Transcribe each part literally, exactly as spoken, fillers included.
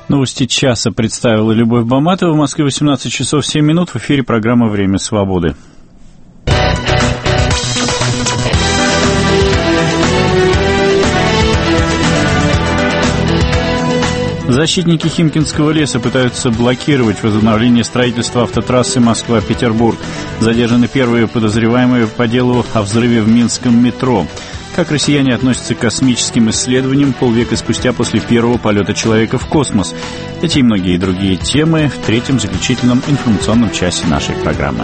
Новости часа представила Любовь Баматова. В Москве восемнадцать часов семь минут. В эфире программа «Время свободы». Защитники Химкинского леса пытаются блокировать возобновление строительства автотрассы Москва-Петербург. Задержаны первые подозреваемые по делу о взрыве в минском метро. Как россияне относятся к космическим исследованиям полвека спустя после первого полета человека в космос? Эти и многие другие темы в третьем заключительном информационном часе нашей программы.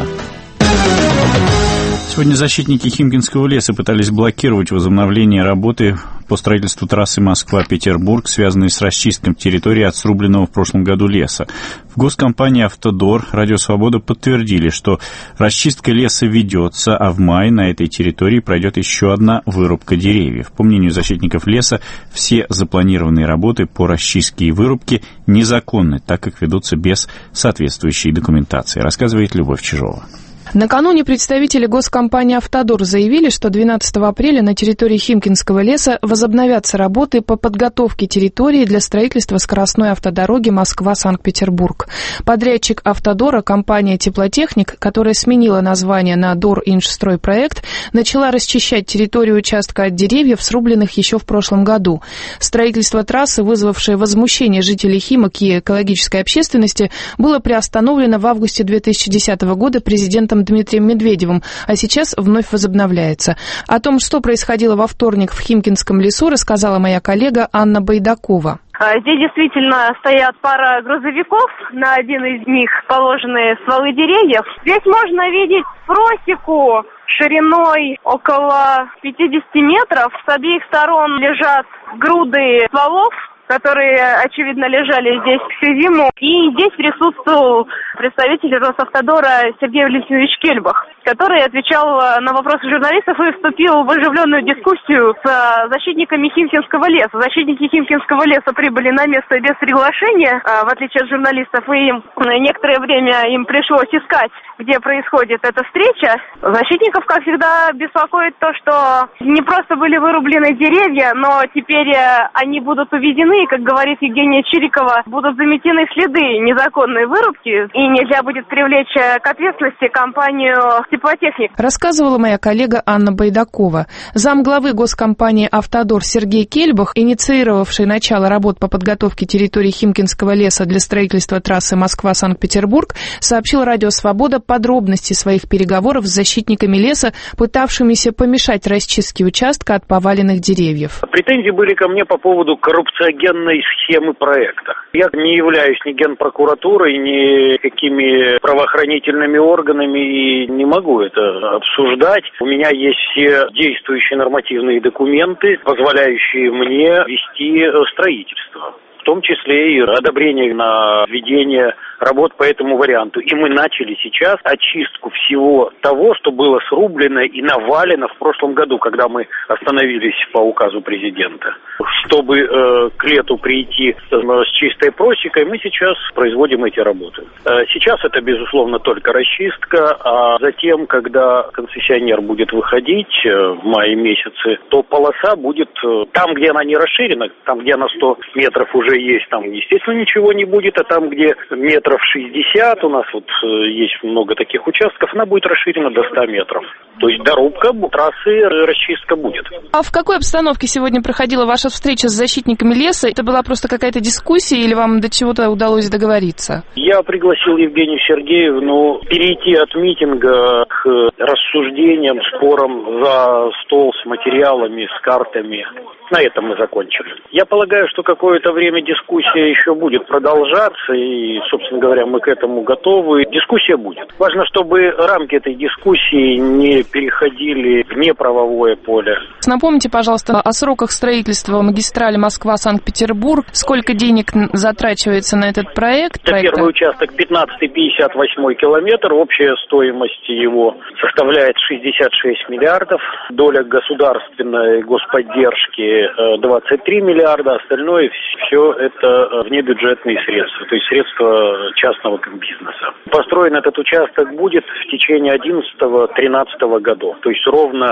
Сегодня защитники Химкинского леса пытались блокировать возобновление работы по строительству трассы Москва-Петербург, связанной с расчисткой территории от срубленного в прошлом году леса. В госкомпании «Автодор», «Радио Свобода» подтвердили, что расчистка леса ведется, а в мае на этой территории пройдет еще одна вырубка деревьев. По мнению защитников леса, все запланированные работы по расчистке и вырубке незаконны, так как ведутся без соответствующей документации, рассказывает Любовь Чижова. Накануне представители госкомпании «Автодор» заявили, что двенадцатого апреля на территории Химкинского леса возобновятся работы по подготовке территории для строительства скоростной автодороги Москва-Санкт-Петербург. Подрядчик «Автодора», компания «Теплотехник», которая сменила название на «Доринжстройпроект», начала расчищать территорию участка от деревьев, срубленных еще в прошлом году. Строительство трассы, вызвавшее возмущение жителей Химок и экологической общественности, было приостановлено в августе две тысячи десятого года президентом Дмитрием Медведевым, а сейчас вновь возобновляется. О том, что происходило во вторник в Химкинском лесу, рассказала моя коллега Анна Байдакова. Здесь действительно стоят пара грузовиков, на один из них положены стволы деревьев. Здесь можно видеть просеку шириной около пятьдесят метров. С обеих сторон лежат груды стволов, которые, очевидно, лежали здесь всю зиму. И здесь присутствовал представитель Росавтодора Сергей Валентинович Кельбах, который отвечал на вопросы журналистов и вступил в оживленную дискуссию с защитниками Химкинского леса. Защитники Химкинского леса прибыли на место без приглашения, в отличие от журналистов, и некоторое время им пришлось искать, где происходит эта встреча. Защитников, как всегда, беспокоит то, что не просто были вырублены деревья, но теперь они будут уведены, и, как говорит Евгения Чирикова, будут заметены следы незаконной вырубки, и нельзя будет привлечь к ответственности компанию «Теплотехник». Рассказывала моя коллега Анна Байдакова. Замглавы госкомпании «Автодор» Сергей Кельбах, инициировавший начало работ по подготовке территории Химкинского леса для строительства трассы Москва-Санкт-Петербург, сообщил «Радио Свобода» подробности своих переговоров с защитниками леса, пытавшимися помешать расчистке участка от поваленных деревьев. Претензии были ко мне по поводу коррупциогенной схемы проекта. Я не являюсь ни генпрокуратурой, ни какими правоохранительными органами и не могу это обсуждать. У меня есть все действующие нормативные документы, позволяющие мне вести строительство. В том числе и одобрение на введение работ по этому варианту. И мы начали сейчас очистку всего того, что было срублено и навалено в прошлом году, когда мы остановились по указу президента. Чтобы э, к лету прийти э, с чистой просекой, мы сейчас производим эти работы. Э, сейчас это, безусловно, только расчистка, а затем, когда концессионер будет выходить э, в мае месяце, то полоса будет э, там, где она не расширена, там, где она сто метров уже есть, там, естественно, ничего не будет, а там, где метров шестьдесят, у нас вот э, есть много таких участков, она будет расширена до ста метров. То есть дорубка трассы, расчистка будет. А в какой обстановке сегодня проходила ваша встреча с защитниками леса? Это была просто какая-то дискуссия или вам до чего-то удалось договориться? Я пригласил Евгению Сергеевну перейти от митинга к рассуждениям, спорам за стол с материалами, с картами. На этом мы закончили. Я полагаю, что какое-то время дискуссия еще будет продолжаться, и, собственно говоря, мы к этому готовы. Дискуссия будет. Важно, чтобы рамки этой дискуссии не переходили в неправовое поле. Напомните, пожалуйста, о сроках строительства магистрали Москва-Санкт-Петербург. Сколько денег затрачивается на этот проект? Это проекта? Первый участок пятнадцатый пятьдесят восьмой километр. Общая стоимость его составляет шестьдесят шесть миллиардов. Доля государственной господдержки двадцать три миллиарда. Остальное все это внебюджетные средства, то есть средства частного бизнеса. Построен этот участок будет в течение одиннадцатого-тринадцатого годов, то есть ровно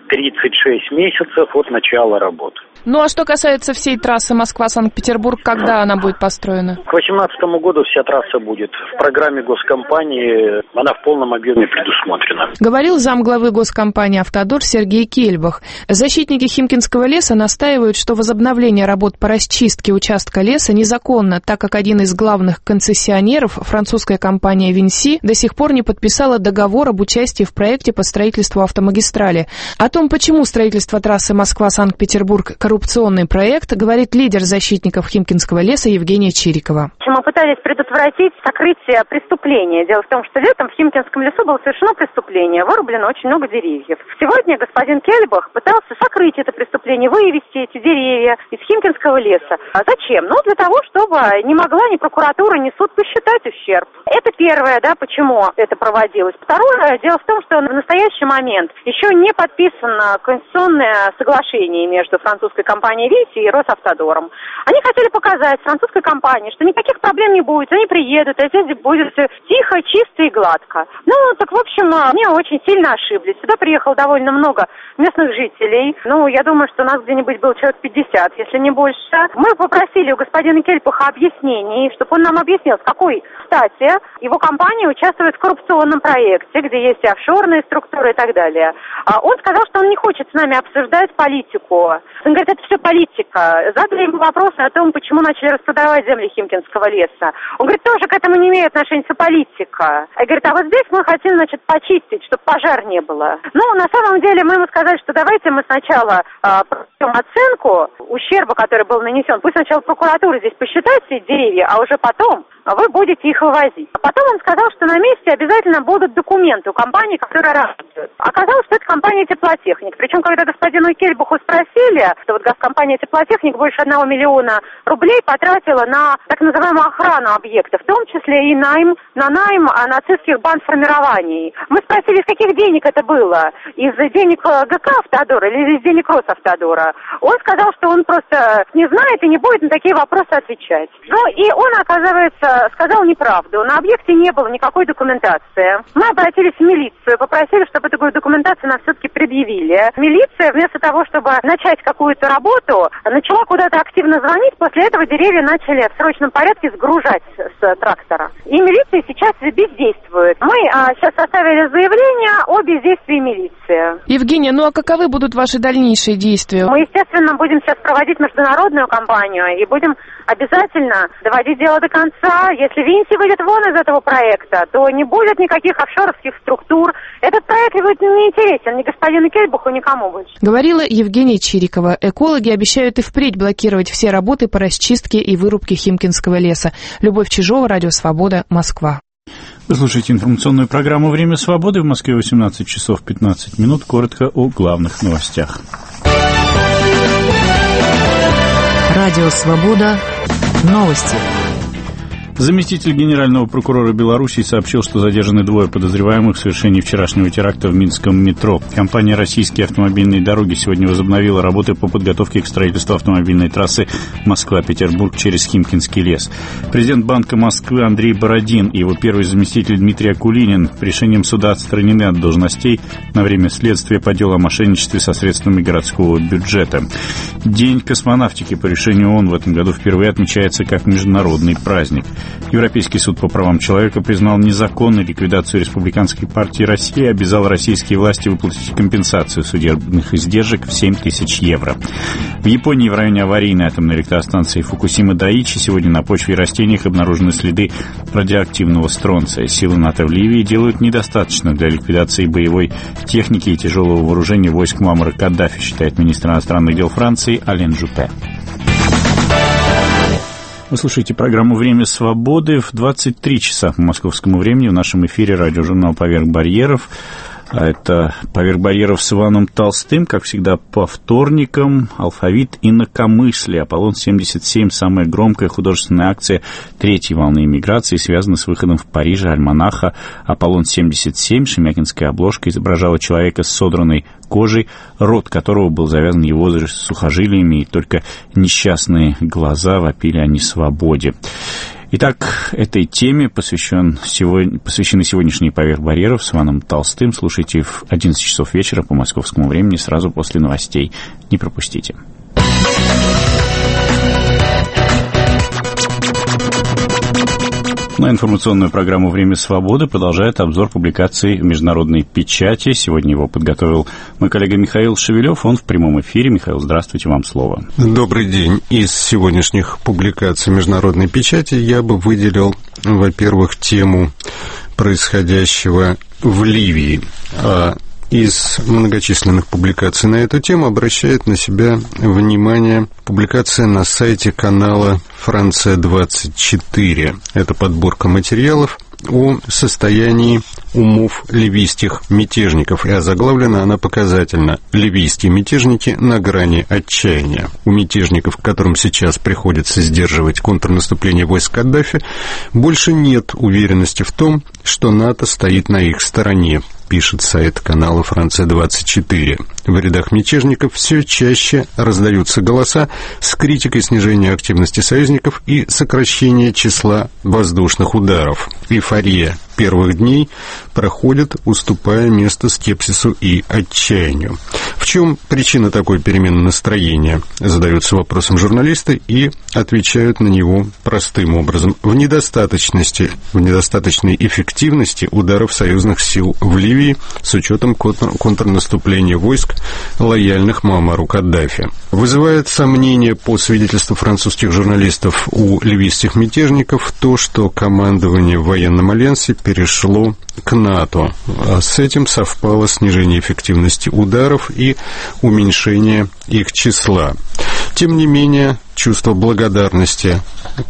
тридцать шесть месяцев от начала работы. Ну а что касается всей трассы Москва-Санкт-Петербург, когда она будет построена? К две тысячи восемнадцатому году вся трасса будет. В программе госкомпании она в полном объеме предусмотрена. Говорил замглавы госкомпании «Автодор» Сергей Кельбах. Защитники Химкинского леса настаивают, что возобновление работ по расчистке участка леса незаконно, так как один из главных концессионеров, французская компания «Винси», до сих пор не подписала договор об участии в проекте по строительству автомагистрали. О том, почему строительство трассы Москва-Санкт-Петербург – коррупционный проект, говорит лидер защитников Химкинского леса Евгения Чирикова. Мы пытались предотвратить сокрытие преступления. Дело в том, что летом в Химкинском лесу было совершено преступление, вырублено очень много деревьев. Сегодня господин Кельбах пытался сокрыть это преступление, вывести эти деревья из Химкинского леса. А зачем? Ну, для того, чтобы ни могла ни прокуратура, ни суд посчитать ущерб. Это первое, да, почему это проводилось. Второе, дело в том, что в настоящий момент еще не подписано конституционное соглашение между французской компанией «Винси» и Росавтодором. Они хотели показать французской компании, что никаких проблем не будет, они приедут, а здесь будет тихо, чисто и гладко. Ну, так, в общем, мне очень сильно ошиблись. Сюда приехало довольно много местных жителей. Ну, я думаю, что у нас где-нибудь было человек пятьдесят, если не больше. Мы попросили у господина Кельбаха объяснений, чтобы он нам объяснил, с какой стати его компания участвует в коррупционном проекте, где есть и офшорные структуры и так далее. Он сказал, что он не хочет с нами обсуждать политику. Он говорит, это все политика. Задали ему вопросы о том, почему начали распродавать земли Химкинского леса. Он говорит, тоже к этому не имеет отношения, это политика. И говорит, а вот здесь мы хотим, значит, почистить, чтобы пожар не было. Ну, на самом деле, мы ему сказали, что давайте мы сначала э, проведем оценку ущерба, который был нанесен. Пусть сначала прокуратура здесь посчитает все деревья, а уже потом вы будете их вывозить. А потом он сказал, что на месте обязательно будут документы у компании, которая работает. Оказалось, что это компания «Теплотехник». Причем, когда господину Кельбаху спросили, что вот газкомпания «Теплотехник» больше одного миллиона рублей потратила на так называемую охрану объекта, в том числе и найм, на найм нацистских бандформирований. Мы спросили, из каких денег это было? Из денег ГК «Автодора» или из денег Росавтодора? Он сказал, что он просто не знает и не будет на такие вопросы отвечать. Ну и он, оказывается, сказал неправду. На объекте не было никакой документации. Мы обратились в милицию, попросили, чтобы такую документацию нам все-таки предъявили. Милиция, вместо того, чтобы начать какую-то работу, начала куда-то активно звонить. После этого деревья начали в срочном порядке сгружать с трактора. И милиция сейчас бездействует. Мы а, сейчас составили заявление о бездействии милиции. Евгения, ну а каковы будут ваши дальнейшие действия? Мы, естественно, будем сейчас проводить международную кампанию и будем обязательно доводить дело до конца. Если Винси выйдет вон из этого проекта, то не будет никаких офшоровских структур. Этот проект будет неинтересен ни господину Кельбаху, никому больше. Говорила Евгения Чирикова. Экологи обещают и впредь блокировать все работы по расчистке и вырубке Химкинского леса. Любовь Чижова, Радио Свобода, Москва. Вы слушаете информационную программу «Время свободы». В Москве восемнадцать часов пятнадцать минут. Коротко о главных новостях. Радио Свобода. Новости. Заместитель генерального прокурора Беларуси сообщил, что задержаны двое подозреваемых в совершении вчерашнего теракта в Минском метро. Компания «Российские автомобильные дороги» сегодня возобновила работы по подготовке к строительству автомобильной трассы Москва-Петербург через Химкинский лес. Президент Банка Москвы Андрей Бородин и его первый заместитель Дмитрий Акулинин решением суда отстранены от должностей на время следствия по делу о мошенничестве со средствами городского бюджета. День космонавтики по решению ООН в этом году впервые отмечается как международный праздник. Европейский суд по правам человека признал незаконной ликвидацию Республиканской партии России и обязал российские власти выплатить компенсацию судебных издержек в семь тысяч евро. В Японии в районе аварийной атомной электростанции Фукусима-Дайичи сегодня на почве и растениях обнаружены следы радиоактивного стронция. Силы НАТО в Ливии делают недостаточно для ликвидации боевой техники и тяжелого вооружения войск Муаммара Каддафи, считает министр иностранных дел Франции Ален Жупе. Вы слушаете программу «Время свободы» в двадцать три часа по московскому времени. В нашем эфире радиожурнал «Поверх барьеров». А это «Поверх барьеров» с Иваном Толстым, как всегда, по вторникам. «Алфавит инакомыслия». Аполлон семьдесят семь – самая громкая художественная акция третьей волны иммиграции, связана с выходом в Париже альманаха «Аполлон семьдесят семь». Шемякинская обложка изображала человека с содранной кожей, рот которого был завязан его сухожилиями, и только несчастные глаза вопили о несвободе. Итак, этой теме посвящен сегодня, посвящены сегодняшние «Поверх барьеров» с Иваном Толстым. Слушайте в одиннадцать часов вечера по московскому времени, сразу после новостей. Не пропустите. На информационную программу «Время свободы» продолжает обзор публикаций в международной печати. Сегодня его подготовил мой коллега Михаил Шевелев. Он в прямом эфире. Михаил, здравствуйте, вам слово. Добрый день. Из сегодняшних публикаций международной печати я бы выделил, во-первых, тему происходящего в Ливии. Из многочисленных публикаций на эту тему обращает на себя внимание публикация на сайте канала «Франция двадцать четыре». Это подборка материалов о состоянии умов ливийских мятежников, и озаглавлена она показательно: «Ливийские мятежники на грани отчаяния». У мятежников, которым сейчас приходится сдерживать контрнаступление войск Каддафи, больше нет уверенности в том, что НАТО стоит на их стороне, пишет сайт канала «Франция двадцать четыре». В рядах мятежников все чаще раздаются голоса с критикой снижения активности союзников и сокращения числа воздушных ударов. Эйфория первых дней проходит, уступая место скепсису и отчаянию. В чем причина такой перемены настроения? Задаются вопросом журналисты и отвечают на него простым образом: в недостаточности, в недостаточной эффективности ударов союзных сил в Ливии с учетом контр- контрнаступления войск, лояльных Муаммару Каддафи. Вызывает сомнение, по свидетельству французских журналистов, у ливийских мятежников то, что командование в военном альянсе перешло к НАТО. А с этим совпало снижение эффективности ударов и уменьшение их числа. Тем не менее, чувство благодарности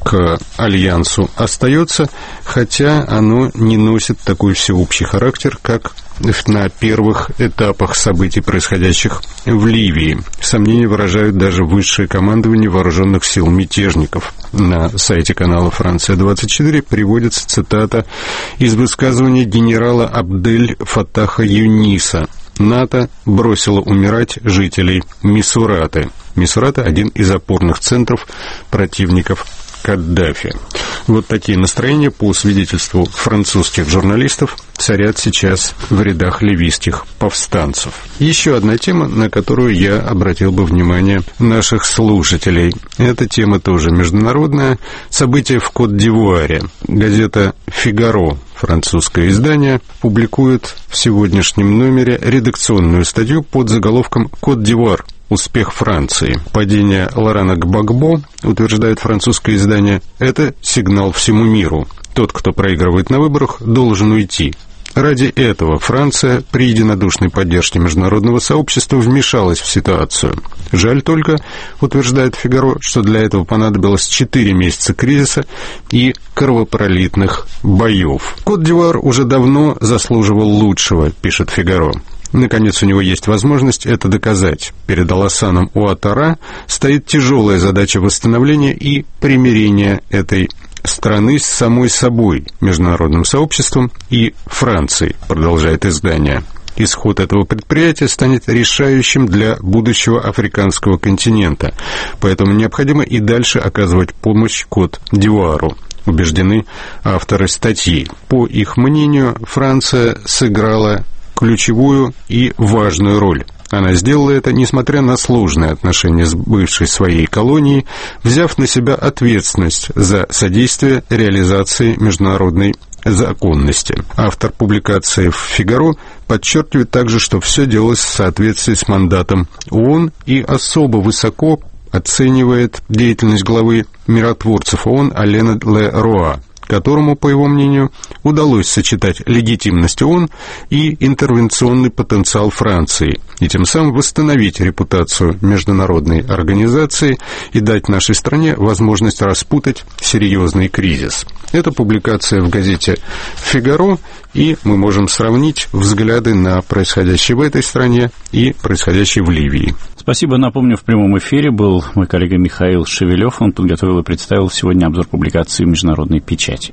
к Альянсу остается, хотя оно не носит такой всеобщий характер, как на первых этапах событий, происходящих в Ливии. Сомнения выражают даже высшее командование вооруженных сил мятежников. На сайте канала «Франция двадцать четыре» приводится цитата из высказывания генерала Абдель Фаттаха Юниса: «НАТО бросило умирать жителей Мисураты». Мисурата – один из опорных центров противников Каддафи. Вот такие настроения, по свидетельству французских журналистов, царят сейчас в рядах ливийских повстанцев. Еще одна тема, на которую я обратил бы внимание наших слушателей. Эта тема тоже международная. События в Кот-д'Ивуаре. Газета «Фигаро», французское издание, публикует в сегодняшнем номере редакционную статью под заголовком «Кот-д'Ивуар. Успех Франции». Падение Лорана Гбагбо, утверждает французское издание, это сигнал всему миру. Тот, кто проигрывает на выборах, должен уйти. Ради этого Франция при единодушной поддержке международного сообщества вмешалась в ситуацию. Жаль только, утверждает «Фигаро», что для этого понадобилось четыре месяца кризиса и кровопролитных боев. Кот-д'Ивуар уже давно заслуживал лучшего, пишет «Фигаро». Наконец, у него есть возможность это доказать. Перед Алассаном Уаттара стоит тяжелая задача восстановления и примирения этой страны с самой собой, международным сообществом и Францией, продолжает издание. Исход этого предприятия станет решающим для будущего африканского континента, поэтому необходимо и дальше оказывать помощь Кот-д'Ивуару, убеждены авторы статьи. По их мнению, Франция сыграла ключевую и важную роль. Она сделала это, несмотря на сложные отношения с бывшей своей колонией, взяв на себя ответственность за содействие реализации международной законности. Автор публикации в «Фигаро» подчеркивает также, что все делалось в соответствии с мандатом ООН и особо высоко оценивает деятельность главы миротворцев ООН Алена Ле Руа, которому, по его мнению, удалось сочетать легитимность ООН и интервенционный потенциал Франции, и тем самым восстановить репутацию международной организации и дать нашей стране возможность распутать серьезный кризис. Это публикация в газете «Фигаро», и мы можем сравнить взгляды на происходящее в этой стране и происходящее в Ливии. Спасибо. Напомню, в прямом эфире был мой коллега Михаил Шевелев. Он подготовил и представил сегодня обзор публикации в международной печати.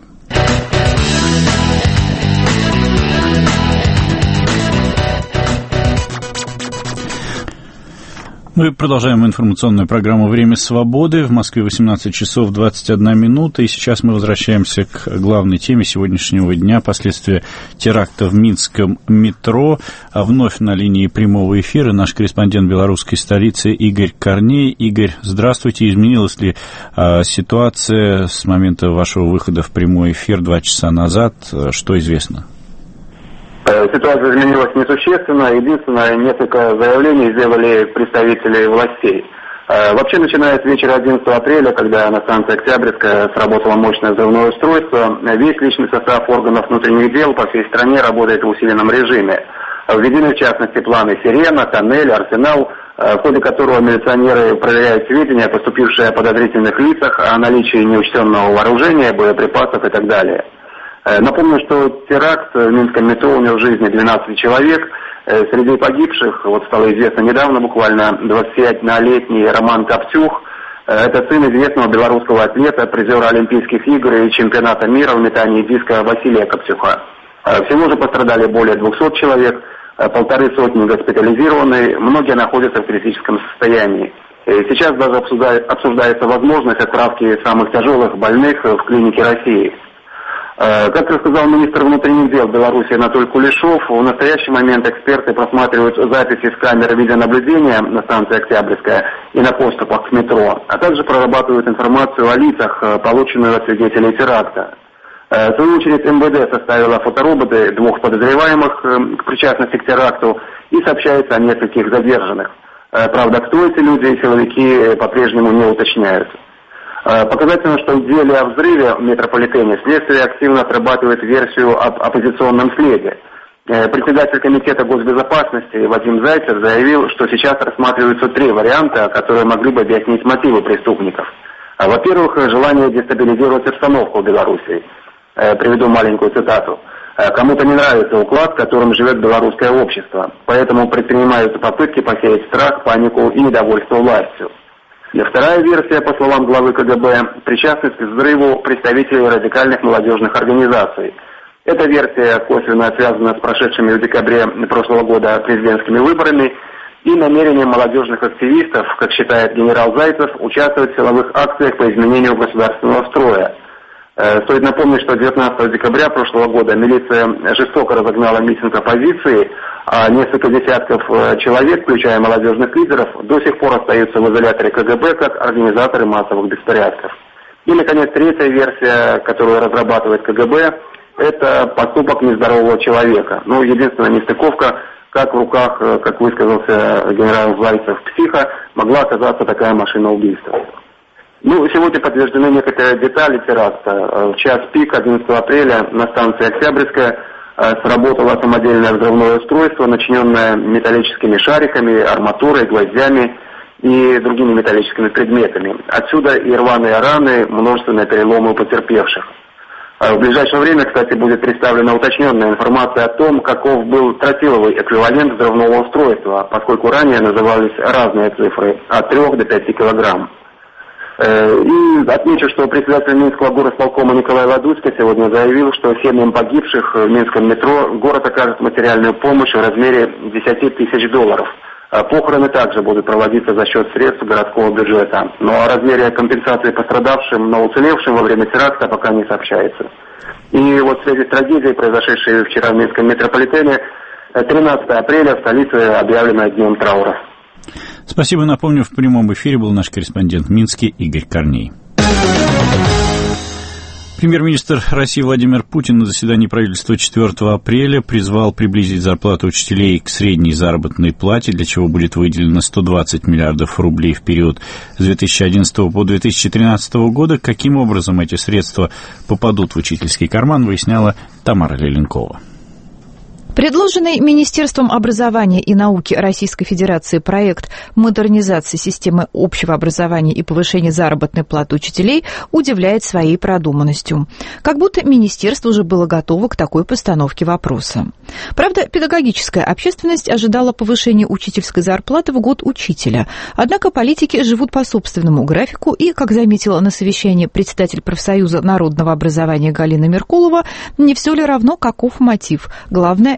Мы продолжаем информационную программу «Время свободы». В Москве восемнадцать часов двадцать одна минута. И сейчас мы возвращаемся к главной теме сегодняшнего дня. Последствия теракта в минском метро. А вновь на линии прямого эфира наш корреспондент белорусской столицы Игорь Корней. Игорь, здравствуйте. Изменилась ли а, ситуация с момента вашего выхода в прямой эфир два часа назад? Что известно? Ситуация изменилась несущественно. Единственное, несколько заявлений сделали представители властей. Вообще, начиная с вечера одиннадцатого апреля, когда на станции Октябрьская сработало мощное взрывное устройство, весь личный состав органов внутренних дел по всей стране работает в усиленном режиме. Введены, в частности, планы «Сирена», «Тоннель», «Арсенал», в ходе которого милиционеры проверяют сведения, поступившие о подозрительных лицах, о наличии неучтенного вооружения, боеприпасов и так далее. Напомню, что теракт в минском метро унес жизни двенадцать человек. Среди погибших, вот стало известно недавно, буквально двадцатиоднолетний Роман Коптюх. Это сын известного белорусского атлета, призера Олимпийских игр и чемпионата мира в метании диска Василия Коптюха. Всего же пострадали более двухсот человек, полторы сотни госпитализированы, многие находятся в критическом состоянии. Сейчас даже обсуждается возможность отправки самых тяжелых больных в клиники России. Как рассказал министр внутренних дел Беларуси Анатолий Кулешов, в настоящий момент эксперты просматривают записи с камер видеонаблюдения на станции Октябрьская и на подступах к метро, а также прорабатывают информацию о лицах, полученную от свидетелей теракта. В свою очередь МВД составила фотороботы двух подозреваемых к причастности к теракту и сообщается о нескольких задержанных. Правда, кто эти люди, силовики по-прежнему не уточняют. Показательно, что в деле о взрыве в метрополитене следствие активно отрабатывает версию об оппозиционном следе. Председатель комитета госбезопасности Вадим Зайцев заявил, что сейчас рассматриваются три варианта, которые могли бы объяснить мотивы преступников. Во-первых, желание дестабилизировать обстановку в Беларуси. Приведу маленькую цитату. «Кому-то не нравится уклад, которым живет белорусское общество, поэтому предпринимаются попытки посеять страх, панику и недовольство властью». И вторая версия, по словам главы КГБ, причастность к взрыву представителей радикальных молодежных организаций. Эта версия косвенно связана с прошедшими в декабре прошлого года президентскими выборами и намерением молодежных активистов, как считает генерал Зайцев, участвовать в силовых акциях по изменению государственного строя. Стоит напомнить, что девятнадцатого декабря прошлого года милиция жестоко разогнала митинг оппозиции, а несколько десятков человек, включая молодежных лидеров, до сих пор остаются в изоляторе КГБ как организаторы массовых беспорядков. И, наконец, третья версия, которую разрабатывает КГБ, это поступок нездорового человека. Ну, единственная нестыковка, как в руках, как высказался генерал Зайцев, психа, могла оказаться такая машина убийства. Ну, сегодня подтверждены некоторые детали теракта. В час пик одиннадцатого апреля на станции Октябрьская сработало самодельное взрывное устройство, начиненное металлическими шариками, арматурой, гвоздями и другими металлическими предметами. Отсюда и рваные раны, множественные переломы у потерпевших. В ближайшее время, кстати, будет представлена уточненная информация о том, каков был тротиловый эквивалент взрывного устройства, поскольку ранее назывались разные цифры – от трёх до пяти килограмм. И отмечу, что председатель Минского горосполкома Николай Ладуцкий сегодня заявил, что семьям погибших в минском метро город окажет материальную помощь в размере десяти тысяч долларов. Похороны также будут проводиться за счет средств городского бюджета. Но о размере компенсации пострадавшим, но уцелевшим во время теракта пока не сообщается. И вот в связи с трагедией, произошедшей вчера в минском метрополитене, тринадцатого апреля в столице объявлено днем траура. Спасибо. Напомню, в прямом эфире был наш корреспондент в Минске Игорь Корней. Премьер-министр России Владимир Путин на заседании правительства четвёртого апреля призвал приблизить зарплату учителей к средней заработной плате, для чего будет выделено сто двадцать миллиардов рублей в период с две тысячи одиннадцатого по две тысячи тринадцатого года. Каким образом эти средства попадут в учительский карман, выясняла Тамара Леленкова. Предложенный Министерством образования и науки Российской Федерации проект модернизации системы общего образования и повышения заработной платы учителей удивляет своей продуманностью. Как будто министерство уже было готово к такой постановке вопроса. Правда, педагогическая общественность ожидала повышения учительской зарплаты в год учителя. Однако политики живут по собственному графику и, как заметила на совещании председатель профсоюза народного образования Галина Меркулова, не все ли равно, каков мотив. Главное –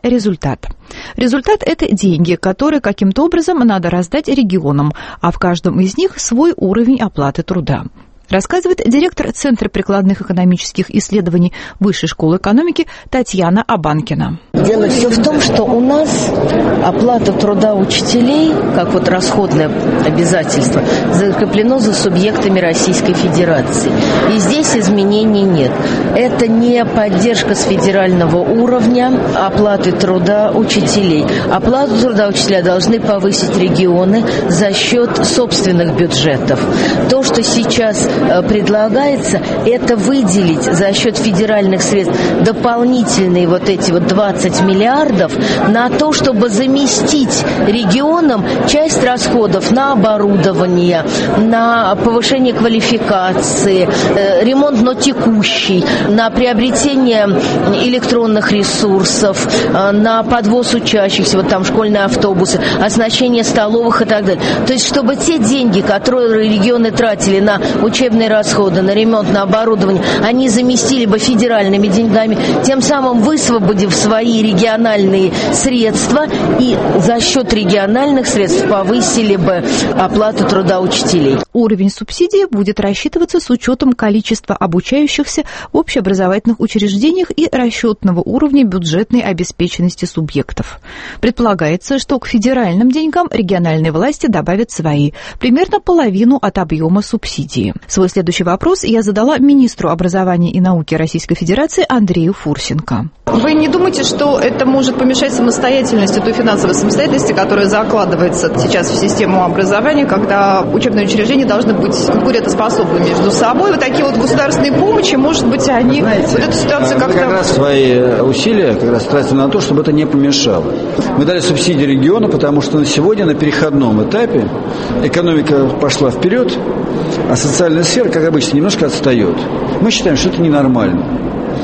результат. Результат – это деньги, которые каким-то образом надо раздать регионам, а в каждом из них свой уровень оплаты труда. Рассказывает директор Центра прикладных экономических исследований Высшей школы экономики Татьяна Абанкина. Дело все в том, что у нас оплата труда учителей, как вот расходное обязательство, закреплено за субъектами Российской Федерации. И здесь изменений нет. Это не поддержка с федерального уровня оплаты труда учителей. Оплату труда учителя должны повысить регионы за счет собственных бюджетов. То, что сейчас предлагается, это выделить за счет федеральных средств дополнительные вот эти вот двадцать миллиардов на то, чтобы заместить регионам часть расходов на оборудование, на повышение квалификации, ремонт, но текущий, на приобретение электронных ресурсов, на подвоз учащихся, вот там школьные автобусы, оснащение столовых и так далее. То есть, чтобы те деньги, которые регионы тратили на учебные расходы, на ремонт, на оборудование, они заместили бы федеральными деньгами, тем самым высвободив свои региональные средства и за счет региональных средств повысили бы оплату труда учителей. Уровень субсидии будет рассчитываться с учетом количества обучающихся в общеобразовательных учреждениях и расчетного уровня бюджетной обеспеченности субъектов. Предполагается, что к федеральным деньгам региональные власти добавят свои, примерно половину от объема субсидии. Свой следующий вопрос я задала министру образования и науки Российской Федерации Андрею Фурсенко. Вы не думаете, что это может помешать самостоятельности, той финансовой самостоятельности, которая закладывается сейчас в систему образования, когда учебные учреждения должны быть конкурентоспособны между собой? Вот такие вот государственные помощи, может быть, они... Знаете, вот эту ситуацию как-то... Мы как раз свои усилия как раз тратим на то, чтобы это не помешало. Мы дали субсидии региону, потому что на сегодня, на переходном этапе, экономика пошла вперед, а социальная сфера, как обычно, немножко отстает. Мы считаем, что это ненормально.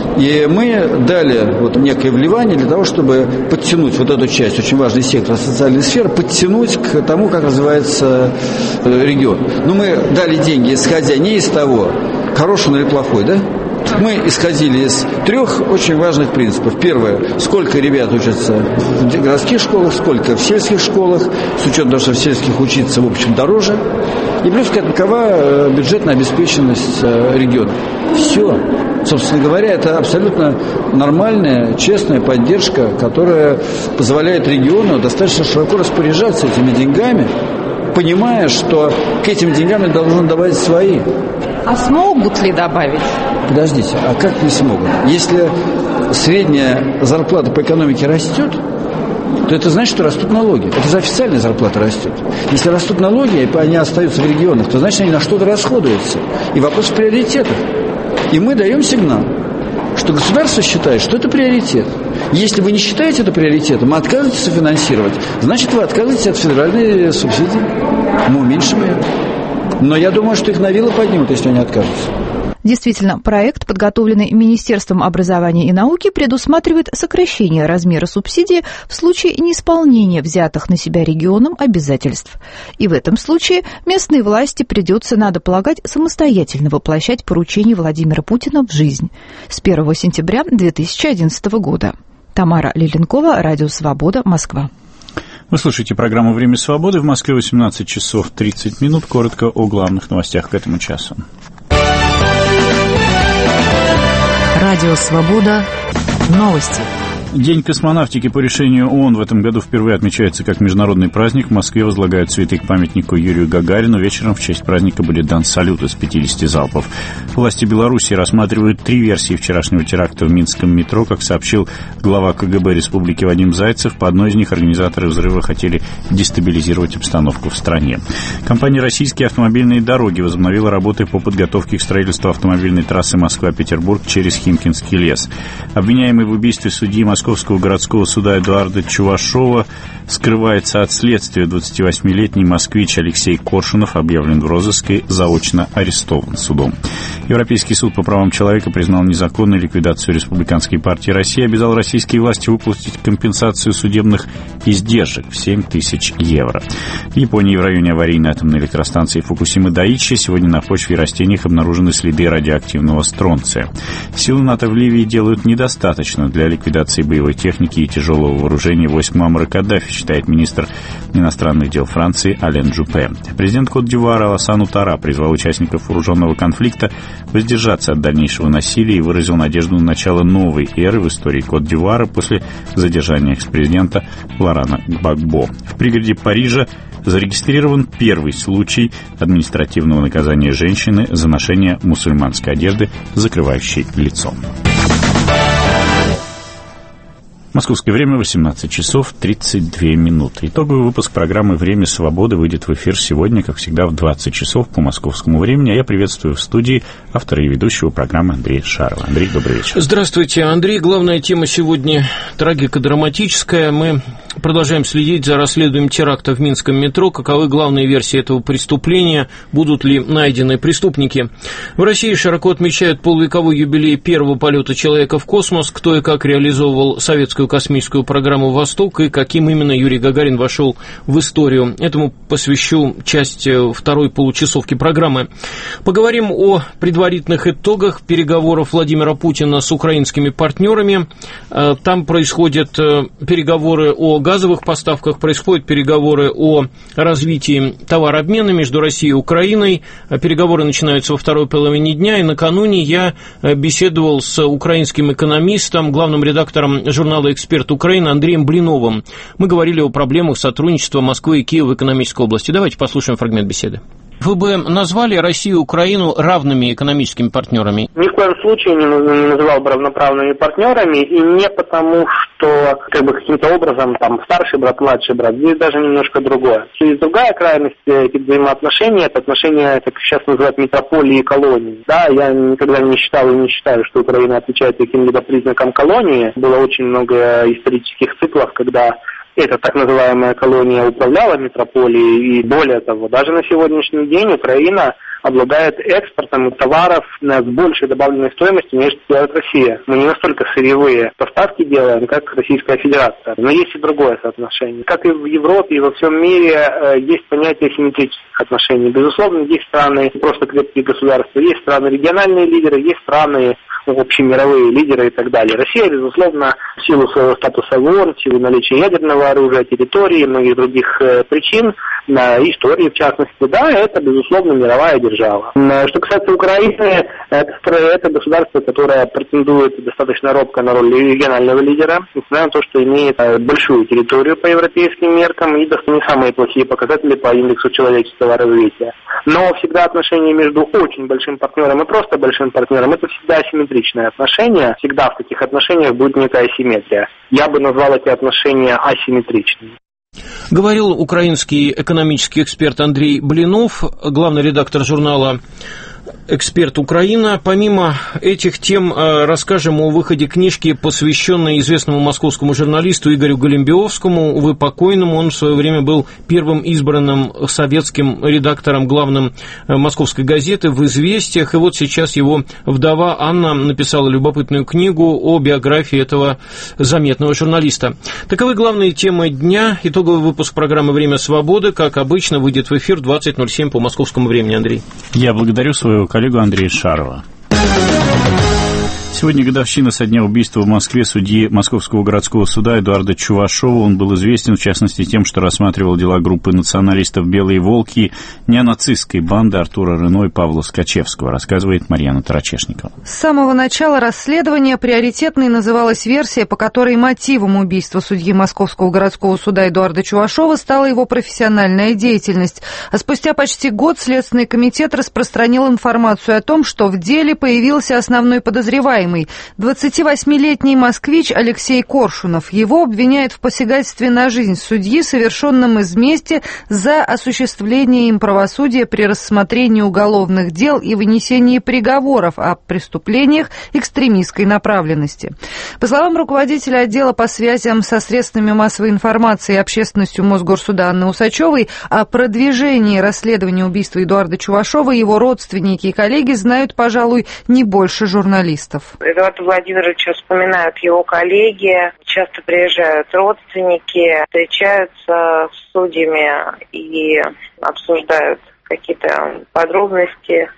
И мы дали вот некое вливание для того, чтобы подтянуть вот эту часть, очень важный сектор социальной сферы, подтянуть к тому, как развивается регион. Но мы дали деньги, исходя не из того, хороший он или плохой, да? Мы исходили из трех очень важных принципов. Первое, сколько ребят учатся в городских школах, сколько в сельских школах, с учетом того, что в сельских учиться, в общем, дороже. И плюс какова бюджетная обеспеченность региона. Все. Собственно говоря, это абсолютно нормальная, честная поддержка, которая позволяет региону достаточно широко распоряжаться этими деньгами, понимая, что к этим деньгам должны добавить свои. А смогут ли добавить? Подождите, а как не смогут? Если средняя зарплата по экономике растет, то это значит, что растут налоги. Это же официальная зарплата растет. Если растут налоги, и они остаются в регионах, то значит, они на что-то расходуются. И вопрос в приоритетах. И мы даем сигнал, что государство считает, что это приоритет. Если вы не считаете это приоритетом, а отказываетесь софинансировать, значит, вы отказываетесь от федеральной субсидии. Мы уменьшим ее. Но я думаю, что их на вилы поднимут, если они откажутся. Действительно, проект, подготовленный Министерством образования и науки, предусматривает сокращение размера субсидии в случае неисполнения взятых на себя регионом обязательств. И в этом случае местные власти придется, надо полагать, самостоятельно воплощать поручения Владимира Путина в жизнь с первого сентября две тысячи одиннадцатого года. Тамара Лиленкова, Радио Свобода, Москва. Вы слушаете программу «Время свободы». В Москве восемнадцать часов тридцать минут. Коротко о главных новостях к этому часу. Радио «Свобода». Новости. День космонавтики по решению ООН в этом году впервые отмечается как международный праздник. В Москве возлагают цветы к памятнику Юрию Гагарину. Вечером в честь праздника будет дан салют из пятидесяти залпов. Власти Беларуси рассматривают три версии вчерашнего теракта в минском метро. Как сообщил глава КГБ республики Вадим Зайцев, по одной из них организаторы взрыва хотели дестабилизировать обстановку в стране. Компания «Российские автомобильные дороги» возобновила работы по подготовке к строительству автомобильной трассы Москва-Петербург через Химкинский лес. Обвиняемый в убийстве судьи Москвы Московского городского суда Эдуарда Чувашова скрывается от следствия. двадцативосьмилетний москвич Алексей Коршунов объявлен в розыск и заочно арестован судом. Европейский суд по правам человека признал незаконной ликвидацию Республиканской партии России и обязал российские власти выплатить компенсацию судебных издержек в семь тысяч евро. В Японии в районе аварийной атомной электростанции Фукусима-Дайичи сегодня на почве и растениях обнаружены следы радиоактивного стронция. Силы НАТО в Ливии делают недостаточно для ликвидации боевой техники и тяжелого вооружения войск Муаммара Каддафи, считает министр иностранных дел Франции Ален Жупе. Президент Кот-д'Ивуара Аласан Утара призвал участников вооруженного конфликта воздержаться от дальнейшего насилия и выразил надежду на начало новой эры в истории Кот-д'Ивуара после задержания экс-президента Лорана Gbagbo. В пригороде Парижа зарегистрирован первый случай административного наказания женщины за ношение мусульманской одежды, закрывающей лицо. Московское время восемнадцать часов тридцать две минуты. Итоговый выпуск программы «Время свободы» выйдет в эфир сегодня, как всегда, в двадцать часов по московскому времени. А я приветствую в студии автора и ведущего программы Андрея Шарова. Андрей, добрый вечер. Здравствуйте, Андрей. Главная тема сегодня трагико-драматическая. Мы продолжаем следить за расследованием теракта в Минском метро. Каковы главные версии этого преступления? Будут ли найдены преступники? В России широко отмечают полувековой юбилей первого полета человека в космос. Кто и как реализовывал советскую космическую программу «Восток» и каким именно Юрий Гагарин вошел в историю. Этому посвящу часть второй получасовки программы. Поговорим о предварительных итогах переговоров Владимира Путина с украинскими партнерами. Там происходят переговоры о газовых поставках, происходят переговоры о развитии товарообмена между Россией и Украиной. Переговоры начинаются во второй половине дня, и накануне я беседовал с украинским экономистом, главным редактором журнала «Эксперт Украины» Андреем Блиновым. Мы говорили о проблемах сотрудничества Москвы и Киева в экономической области. Давайте послушаем фрагмент беседы. Вы бы назвали Россию и Украину равными экономическими партнерами? Ни в коем случае не называл бы равноправными партнерами, и не потому, что как бы каким-то образом там старший брат, младший брат. Здесь даже немножко другое. Есть другая крайность этих взаимоотношений, это отношения, как сейчас называют, метрополии и колонии. Да, я никогда не считал и не считаю, что Украина отличается каким-либо признаком колонии. Было очень много исторических циклов, когда эта так называемая колония управляла метрополией, и более того, даже на сегодняшний день Украина обладает экспортом товаров с большей добавленной стоимостью, нежели делает Россия. Мы не настолько сырьевые поставки делаем, как Российская Федерация. Но есть и другое соотношение. Как и в Европе, и во всем мире есть понятие симметрических отношений. Безусловно, есть страны просто крепкие государства, есть страны региональные лидеры, есть страны общемировые лидеры и так далее. Россия, безусловно, в силу своего статуса в ООН, в силу наличия ядерного оружия, территории и многих других э, причин, на истории в частности, да, это, безусловно, мировая держава. Что касается Украины, это, это государство, которое претендует достаточно робко на роль регионального лидера, несмотря на то, что имеет большую территорию по европейским меркам и не самые плохие показатели по индексу человеческого развития. Но всегда отношения между очень большим партнером и просто большим партнером – это всегда асимметричные отношения. Всегда в таких отношениях будет некая асимметрия. Я бы назвал эти отношения асимметричными. Говорил украинский экономический эксперт Андрей Блинов, главный редактор журнала «Эксперт Украина». Помимо этих тем расскажем о выходе книжки, посвященной известному московскому журналисту Игорю Голембиовскому, увы, покойному. Он в свое время был первым избранным советским редактором главным московской газеты в «Известиях». И вот сейчас его вдова Анна написала любопытную книгу о биографии этого заметного журналиста. Таковы главные темы дня. Итоговый выпуск программы «Время свободы», как обычно, выйдет в эфир в двадцать ноль семь по московскому времени. Андрей. Я благодарю своего коллегу Андрея Шарова. Сегодня годовщина со дня убийства в Москве судьи Московского городского суда Эдуарда Чувашова. Он был известен, в частности, тем, что рассматривал дела группы националистов «Белые волки», неонацистской банды Артура Рено и Павла Скачевского, рассказывает Марьяна Тарачешникова. С самого начала расследования приоритетной называлась версия, по которой мотивом убийства судьи Московского городского суда Эдуарда Чувашова стала его профессиональная деятельность. А спустя почти год Следственный комитет распространил информацию о том, что в деле появился основной подозреваемый – двадцативосьмилетний москвич Алексей Коршунов. Его обвиняют в посягательстве на жизнь судьи, совершенном из мести за осуществление им правосудия при рассмотрении уголовных дел и вынесении приговоров о преступлениях экстремистской направленности. По словам руководителя отдела по связям со средствами массовой информации и общественностью Мосгорсуда Анны Усачевой, о продвижении расследования убийства Эдуарда Чувашова его родственники и коллеги знают, пожалуй, не больше журналистов. Эдуарда Владимировича вспоминают его коллеги, часто приезжают родственники, встречаются с судьями и обсуждают какие-то подробности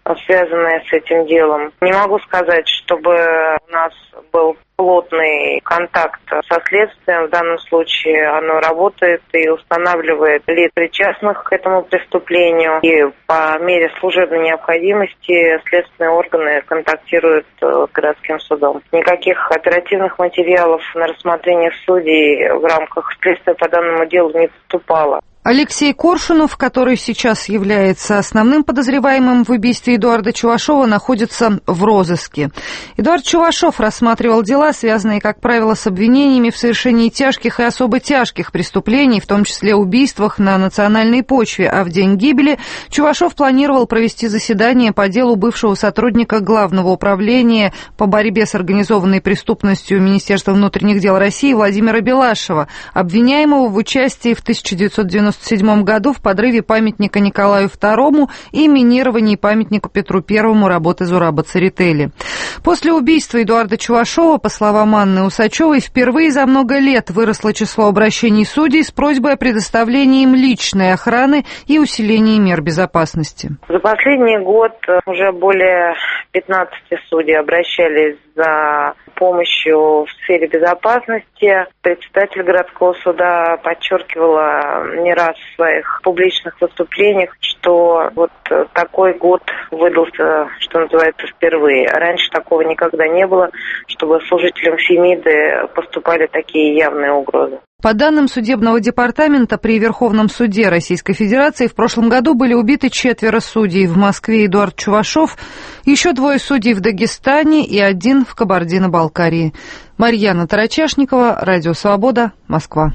связанные с этим делом. Не могу сказать, чтобы у нас был плотный контакт со следствием. В данном случае оно работает и устанавливает лиц, причастных к этому преступлению. И по мере служебной необходимости следственные органы контактируют с городским судом. Никаких оперативных материалов на рассмотрение судей в рамках следствия по данному делу не поступало. Алексей Коршунов, который сейчас является основным подозреваемым в убийстве Эдуарда Чувашова, находится в розыске. Эдуард Чувашов рассматривал дела, связанные, как правило, с обвинениями в совершении тяжких и особо тяжких преступлений, в том числе убийствах на национальной почве, а в день гибели Чувашов планировал провести заседание по делу бывшего сотрудника Главного управления по борьбе с организованной преступностью Министерства внутренних дел России Владимира Белашева, обвиняемого в участии в тысяча девятьсот девяносто седьмом году в подрыве памятника Николаю второму и минировании памятника Петру Первому работы Зураба Церетели. После убийства Эдуарда Чувашова, по словам Анны Усачевой, впервые за много лет выросло число обращений судей с просьбой о предоставлении им личной охраны и усилении мер безопасности. За последний год уже более пятнадцати судей обращались за помощью в сфере безопасности. Председатель городского суда подчеркивала не раз в своих публичных выступлениях, что вот такой год выдался, что называется, впервые. Раньше такого никогда не было, чтобы служителям Фемиды поступали такие явные угрозы. По данным судебного департамента, при Верховном суде Российской Федерации в прошлом году были убиты четверо судей. В Москве Эдуард Чувашов, еще двое судей в Дагестане и один в Кабардино-Балкарии. Марьяна Тарачашникова, Радио Свобода, Москва.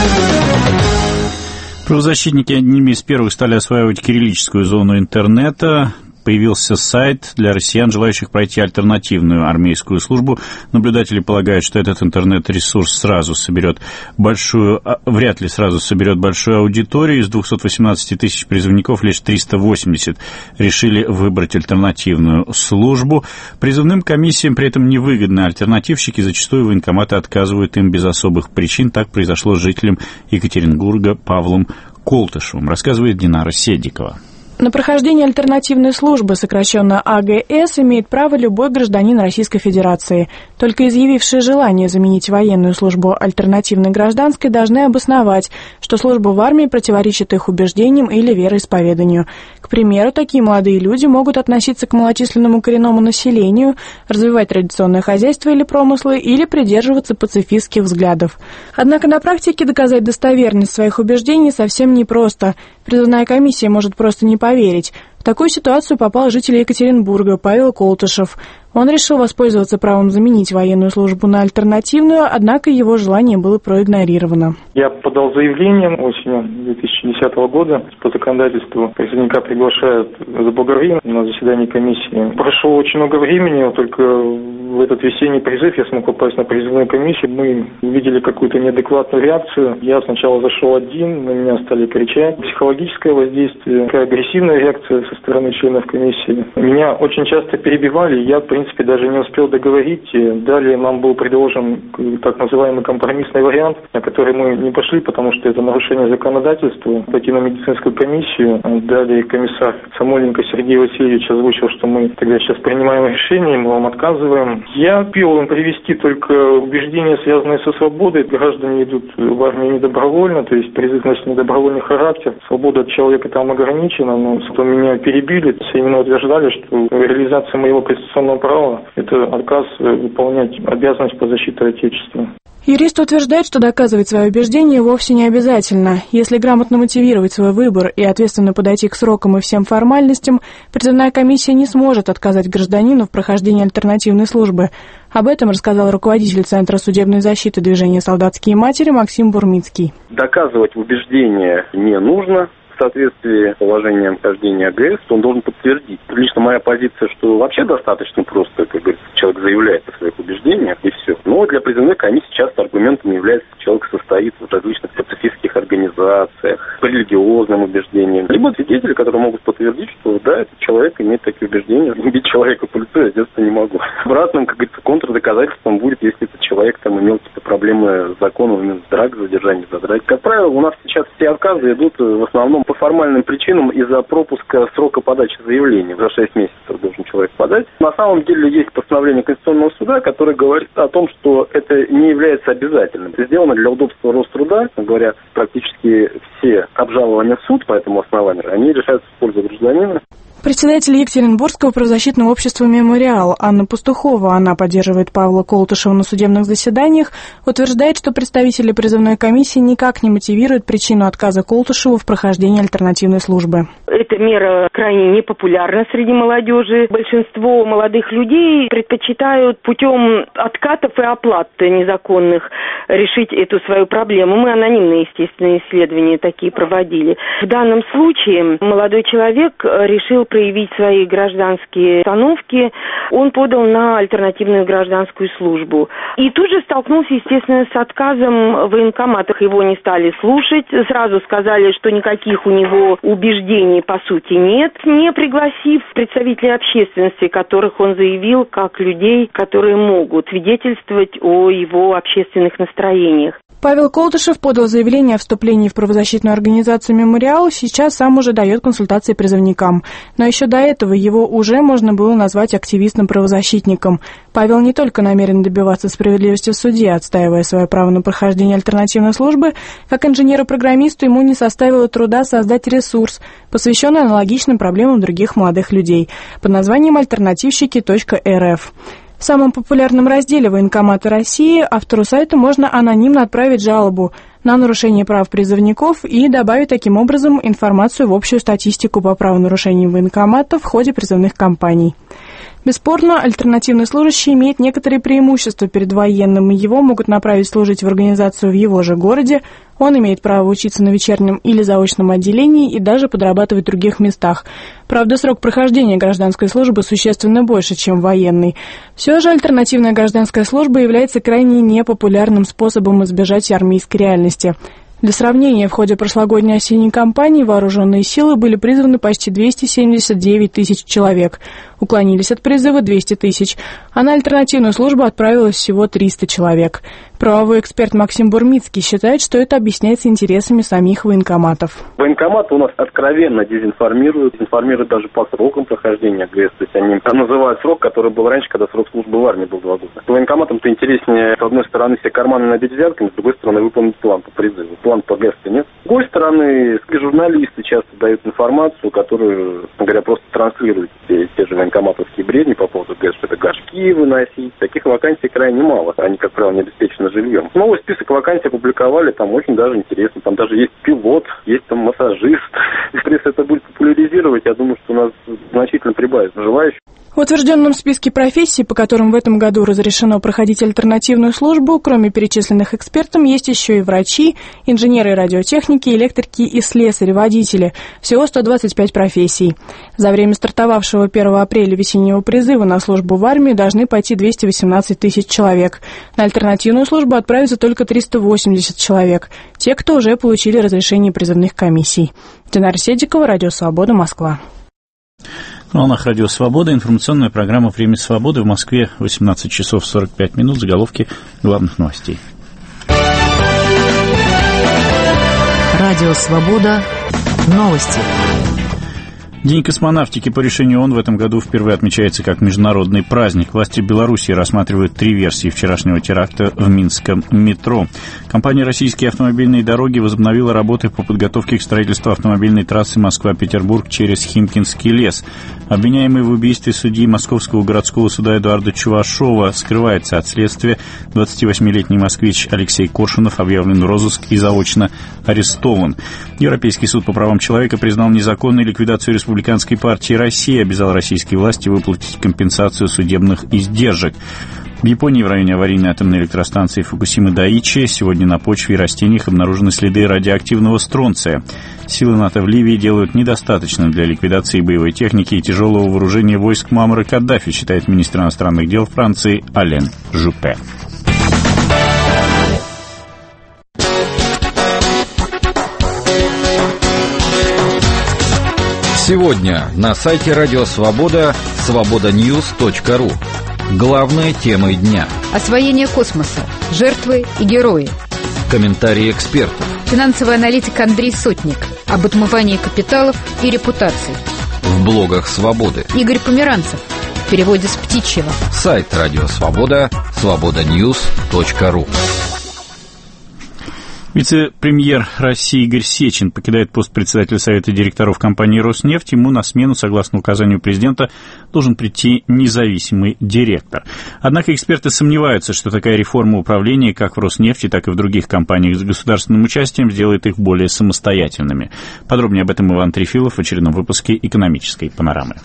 Правозащитники одними из первых стали осваивать кириллическую зону интернета. Появился сайт для россиян, желающих пройти альтернативную армейскую службу. Наблюдатели полагают, что этот интернет-ресурс сразу соберет большую, вряд ли сразу соберет большую аудиторию. Из двухсот восемнадцати тысяч призывников лишь триста восемьдесят решили выбрать альтернативную службу. Призывным комиссиям при этом невыгодны альтернативщики. Зачастую военкоматы отказывают им без особых причин. Так произошло с жителем Екатеринбурга Павлом Колтышевым, рассказывает Динара Седикова. На прохождение альтернативной службы, сокращенно А Г С, имеет право любой гражданин Российской Федерации. Только изъявившие желание заменить военную службу альтернативной гражданской должны обосновать, что служба в армии противоречит их убеждениям или вероисповеданию. К примеру, такие молодые люди могут относиться к малочисленному коренному населению, развивать традиционное хозяйство или промыслы, или придерживаться пацифистских взглядов. Однако на практике доказать достоверность своих убеждений совсем непросто. Призывная комиссия может просто не поверить. В такую ситуацию попал житель Екатеринбурга Павел Колтышев. Он решил воспользоваться правом заменить военную службу на альтернативную, однако его желание было проигнорировано. Я подал заявление осенью две тысячи десятого года. По законодательству призывника приглашают заблаговременно на заседание комиссии. Прошло очень много времени, только в этот весенний призыв я смог попасть на призывную комиссию. Мы увидели какую-то неадекватную реакцию. Я сначала зашел один, на меня стали кричать. Психологическое воздействие, такая агрессивная реакция со стороны членов комиссии. Меня очень часто перебивали, я, в принципе, даже не успел договорить. Далее нам был предложен так называемый компромиссный вариант, на который мы не пошли, потому что это нарушение законодательства. Пойти на медицинскую комиссию. Далее комиссар Самойленко Сергей Васильевич озвучил, что мы тогда сейчас принимаем решение, мы вам отказываем. Я пил им привести только убеждения, связанные со свободой. Граждане идут в армию недобровольно, то есть призыв носит недобровольный характер. Свобода от человека там ограничена, но что меня перебили, именно утверждали, что реализация моего конституционного права – это отказ выполнять обязанность по защите Отечества. Юрист утверждает, что доказывать свои убеждения вовсе не обязательно. Если грамотно мотивировать свой выбор и ответственно подойти к срокам и всем формальностям, призывная комиссия не сможет отказать гражданину в прохождении альтернативной службы. Об этом рассказал руководитель Центра судебной защиты движения «Солдатские матери» Максим Бурмицкий. Доказывать убеждения не нужно. В соответствии с положением хождения А Г С, он должен подтвердить. Лично моя позиция, что вообще достаточно просто, как говорится, человек заявляет о своих убеждениях, и все. Но для призывной комиссии часто аргументом является, что человек состоит в различных пацифистских неких организациях, по религиозным убеждениям. Либо свидетели, которые могут подтвердить, что да, этот человек имеет такие убеждения. Бить человека по лицу я с детства не могу. Обратным, как говорится, контрдоказательством будет, если этот человек там имел какие-то проблемы с законом, именно с драк, задержание за драк. Как правило, у нас сейчас все отказы идут в основном по формальным причинам из-за пропуска срока подачи заявления. За шесть месяцев должен человек подать. На самом деле есть постановление Конституционного суда, которое говорит о том, что это не является обязательным. Это сделано для удобства Роструда. Говоря, практически все обжалования в суд по этому основанию, они решаются в пользу гражданина. Председатель Екатеринбургского правозащитного общества «Мемориал» Анна Пастухова, она поддерживает Павла Колтышева на судебных заседаниях, утверждает, что представители призывной комиссии никак не мотивируют причину отказа Колтышеву в прохождении альтернативной службы. Эта мера крайне непопулярна среди молодежи. Большинство молодых людей предпочитают путем откатов и оплат незаконных решить эту свою проблему. Мы анонимные, естественно, исследования такие проводили. В данном случае молодой человек решил проявить свои гражданские установки, он подал на альтернативную гражданскую службу. И тут же столкнулся, естественно, с отказом в военкоматах. Его не стали слушать, сразу сказали, что никаких у него убеждений по сути нет, не пригласив представителей общественности, которых он заявил как людей, которые могут свидетельствовать о его общественных настроениях. Павел Колтышев подал заявление о вступлении в правозащитную организацию «Мемориал», сейчас сам уже дает консультации призывникам. Но еще до этого его уже можно было назвать активистом-правозащитником. Павел не только намерен добиваться справедливости в суде, отстаивая свое право на прохождение альтернативной службы, как инженеру-программисту ему не составило труда создать ресурс, посвященный аналогичным проблемам других молодых людей, под названием альтернативщики точка эр эф. В самом популярном разделе «Военкоматы России» автору сайта можно анонимно отправить жалобу на нарушение прав призывников и добавить таким образом информацию в общую статистику по правонарушениям военкоматов в ходе призывных кампаний. Бесспорно, альтернативный служащий имеет некоторые преимущества перед военным, и его могут направить служить в организацию в его же городе, он имеет право учиться на вечернем или заочном отделении и даже подрабатывать в других местах. Правда, срок прохождения гражданской службы существенно больше, чем военный. Все же альтернативная гражданская служба является крайне непопулярным способом избежать армейской реальности. Для сравнения, в ходе прошлогодней осенней кампании вооруженные силы были призваны почти двести семьдесят девять тысяч человек. Уклонились от призыва двести тысяч, а на альтернативную службу отправилось всего триста человек. Правовой эксперт Максим Бурмицкий считает, что это объясняется интересами самих военкоматов. Военкоматы у нас откровенно дезинформируют, информируют даже по срокам прохождения ГС. То есть они называют срок, который был раньше, когда срок службы в армии был два года. Военкоматам-то интереснее, с одной стороны, все карманы набить взятками, с другой стороны, выполнить план по призыву. План по ГС-то нет. С другой стороны, журналисты часто дают информацию, которую, говоря, просто транслируют те, те же военкоматовские бредни по поводу ГС, что это горшки выносить. Таких вакансий крайне мало. Они, как правило, не обеспечены жильем. Новый список вакансий опубликовали, там очень даже интересно. Там даже есть пилот, есть там массажист. Если это будет популяризировать, я думаю, что у нас значительно прибавится желающих. В утвержденном списке профессий, по которым в этом году разрешено проходить альтернативную службу, кроме перечисленных экспертам, есть еще и врачи, инженеры радиотехники, электрики и слесари-водители. Всего сто двадцать пять профессий. За время стартовавшего первого апреля весеннего призыва на службу в армию должны пойти двести восемнадцать тысяч человек. На альтернативную службу отправятся только триста восемьдесят человек. Те, кто уже получили разрешение призывных комиссий. Динара Седикова, Радио Свобода, Москва. На волнах Радио Свобода информационная программа «Время свободы». В Москве восемнадцать часов сорок пять минут. Заголовки главных новостей. Радио Свобода. Новости. День космонавтики по решению ООН в этом году впервые отмечается как международный праздник. Власти Беларуси рассматривают три версии вчерашнего теракта в минском метро. Компания «Российские автомобильные дороги» возобновила работы по подготовке к строительству автомобильной трассы Москва-Петербург через Химкинский лес. Обвиняемый в убийстве судьи Московского городского суда Эдуарда Чувашова скрывается от следствия. двадцативосьмилетний москвич Алексей Коршунов объявлен в розыск и заочно арестован. Европейский суд по правам человека признал незаконной ликвидацию Республиканской партии России, обязал российские власти выплатить компенсацию судебных издержек. В Японии в районе аварийной атомной электростанции Фукусима-Дайичи сегодня на почве и растениях обнаружены следы радиоактивного стронция. Силы НАТО в Ливии делают недостаточно для ликвидации боевой техники и тяжелого вооружения войск Муаммара Каддафи, считает министр иностранных дел Франции Ален Жупе. Сегодня на сайте Радио Свобода свобода ньюс точка ру. Главные темы дня. Освоение космоса. Жертвы и герои. Комментарии экспертов. Финансовый аналитик Андрей Сотник. Об отмывании капиталов и репутации. В блогах Свободы. Игорь Померанцев. В переводе с птичьего. Сайт Радио Свобода свобода ньюс точка ру. Вице-премьер России Игорь Сечин покидает пост председателя Совета директоров компании «Роснефть». Ему на смену, согласно указанию президента, должен прийти независимый директор. Однако эксперты сомневаются, что такая реформа управления как в «Роснефти», так и в других компаниях с государственным участием сделает их более самостоятельными. Подробнее об этом Иван Трефилов в очередном выпуске «Экономической панорамы».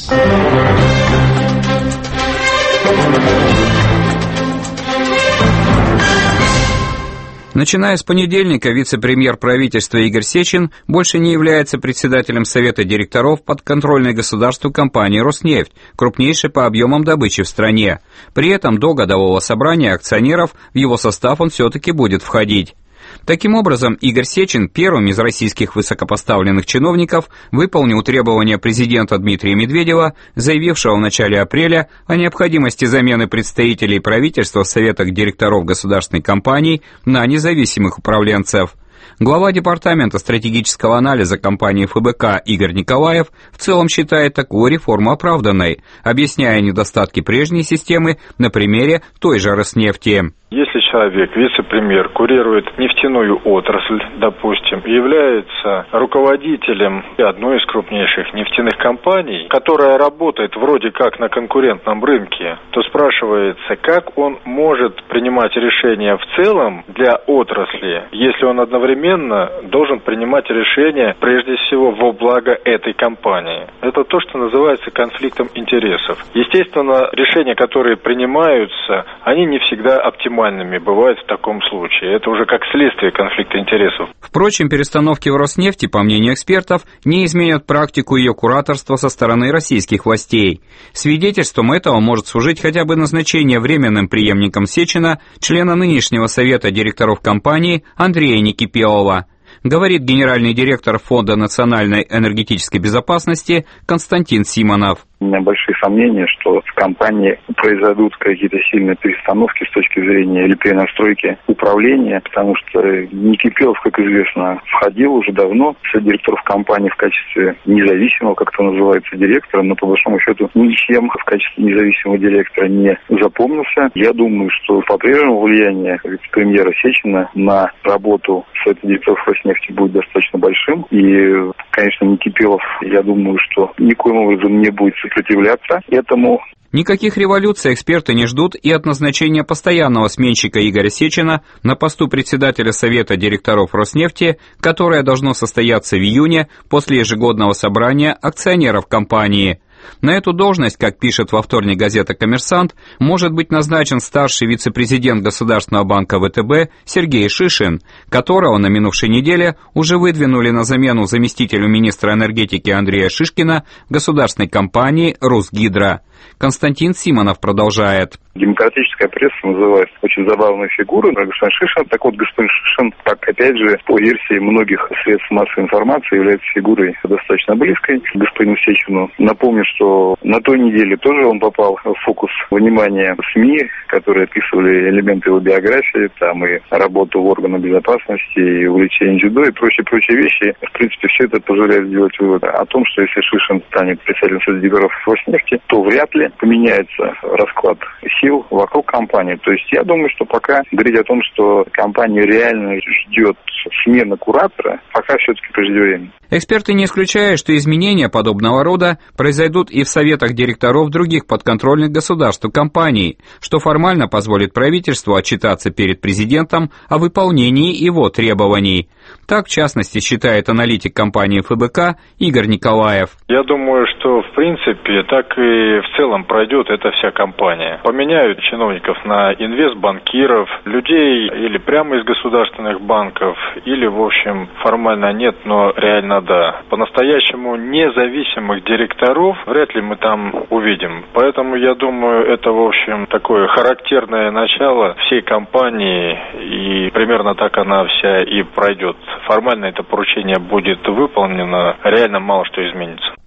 Начиная с понедельника, вице-премьер правительства Игорь Сечин больше не является председателем Совета директоров подконтрольной государству компании «Роснефть», крупнейшей по объемам добычи в стране. При этом до годового собрания акционеров в его состав он все-таки будет входить. Таким образом, Игорь Сечин первым из российских высокопоставленных чиновников выполнил требования президента Дмитрия Медведева, заявившего в начале апреля о необходимости замены представителей правительства в советах директоров государственной компании на независимых управленцев. Глава департамента стратегического анализа компании эф бэ ка Игорь Николаев в целом считает такую реформу оправданной, объясняя недостатки прежней системы на примере той же «Роснефти». Если человек, вице-премьер, курирует нефтяную отрасль, допустим, и является руководителем одной из крупнейших нефтяных компаний, которая работает вроде как на конкурентном рынке, то спрашивается, как он может принимать решения в целом для отрасли, если он одновременно должен принимать решения прежде всего во благо этой компании. Это то, что называется конфликтом интересов. Естественно, решения, которые принимаются, они не всегда оптимальны. Бывает в таком случае. Это уже как следствие конфликта интересов. Впрочем, перестановки в Роснефти, по мнению экспертов, не изменят практику ее кураторства со стороны российских властей. Свидетельством этого может служить хотя бы назначение временным преемником Сечина члена нынешнего совета директоров компании Андрея Некипелова. Говорит генеральный директор Фонда национальной энергетической безопасности Константин Симонов. У меня большие сомнения, что в компании произойдут какие-то сильные перестановки с точки зрения или перенастройки управления, потому что Некипелов, как известно, входил уже давно в совет директоров компании в качестве независимого, как это называется, директора, но по большому счету ничем в качестве независимого директора не запомнился. Я думаю, что по-прежнему влияние вице-премьера Сечина на работу совета директоров Роснефти будет достаточно большим. И, конечно, Некипелов, я думаю, что никоим образом не будет сопротивляться этому. Никаких революций эксперты не ждут и от назначения постоянного сменщика Игоря Сечина на посту председателя Совета директоров Роснефти, которое должно состояться в июне после ежегодного собрания акционеров компании. На эту должность, как пишет во вторник газета «Коммерсант», может быть назначен старший вице-президент Государственного банка вэ тэ бэ Сергей Шишин, которого на минувшей неделе уже выдвинули на замену заместителю министра энергетики Андрея Шишкина в государственной компании «Русгидро». Константин Симонов продолжает. Демократическая пресса называет очень забавную фигуру господин Шишин. Так вот, господин Шишин, так опять же, по версии многих средств массовой информации, является фигурой достаточно близкой к господину Сечину. Напомню, что на той неделе тоже он попал в фокус внимания СМИ, которые описывали элементы его биографии, там и работу в органах безопасности, и увлечение дзюдо, и прочие-прочие вещи. В принципе, все это позволяет сделать вывод о том, что если Шишин станет председателем Совета директоров Роснефти, то вряд ли поменяется расклад сил вокруг компании. То есть я думаю, что пока говорить о том, что компанию реально ждет смена куратора, пока все-таки преждевременно. Эксперты не исключают, что изменения подобного рода произойдут и в советах директоров других подконтрольных государству компаний, что формально позволит правительству отчитаться перед президентом о выполнении его требований. Так, в частности, считает аналитик компании эф бэ ка Игорь Николаев. Я думаю, что в принципе так и в целом пройдет эта вся компания. Поменяют чиновников на инвестбанкиров, людей или прямо из государственных банков, или, в общем, формально нет, но реально да. По-настоящему независимых директоров вряд ли мы там увидим. Поэтому я думаю, это, в общем, такое характерное начало всей компании, и примерно так она вся и пройдет. Формально это поручение будет выполнено, реально мало что изменится.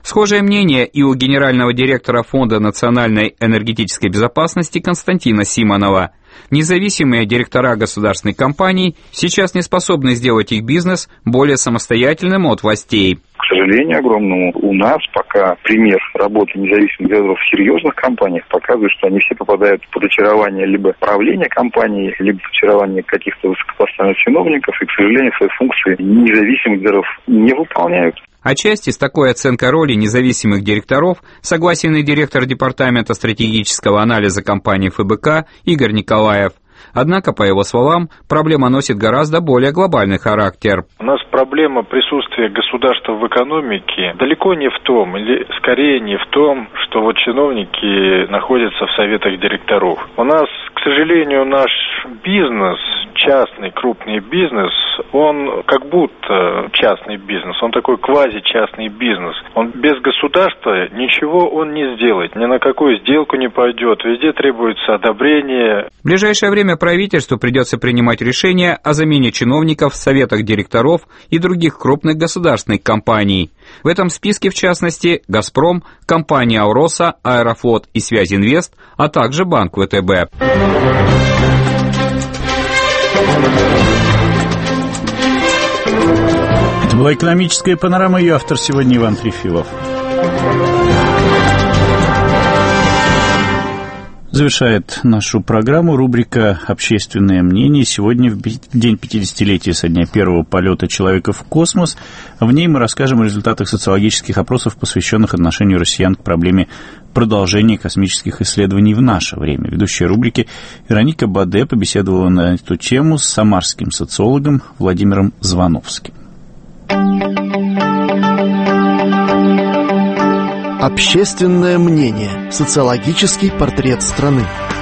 Схожее мнение и у генерального директора Фонда национальной энергетической безопасности Константина Симонова. Независимые директора государственных компаний сейчас не способны сделать их бизнес более самостоятельным от властей. К сожалению огромному, у нас пока пример работы независимых директоров в серьезных компаниях показывает, что они все попадают под очарование либо правления компании, либо под очарование каких-то высокопоставленных чиновников, и, к сожалению, свои функции независимых директоров не выполняют. Отчасти с такой оценкой роли независимых директоров согласен и директор департамента стратегического анализа компании эф бэ ка Игорь Николаев. Однако, по его словам, проблема носит гораздо более глобальный характер. У нас проблема присутствия государства в экономике далеко не в том, или скорее не в том, что вот чиновники находятся в советах директоров. У нас, к сожалению, наш бизнес, частный крупный бизнес, он как будто частный бизнес, он такой квази-частный бизнес. Он без государства ничего он не сделает, ни на какую сделку не пойдет, везде требуется одобрение. В ближайшее время правительству придется принимать решения о замене чиновников в советах директоров и других крупных государственных компаний. В этом списке, в частности, «Газпром», компания «Ауроса», «Аэрофлот» и «Связинвест», а также банк вэ тэ бэ. Это была экономическая панорама, ее автор сегодня Иван Трефилов. Завершает нашу программу рубрика «Общественное мнение». Сегодня, в день пятидесятилетия со дня первого полета человека в космос, в ней мы расскажем о результатах социологических опросов, посвященных отношению россиян к проблеме продолжения космических исследований в наше время. Ведущая рубрики Вероника Баде побеседовала на эту тему с самарским социологом Владимиром Звановским. Общественное мнение. Социологический портрет страны.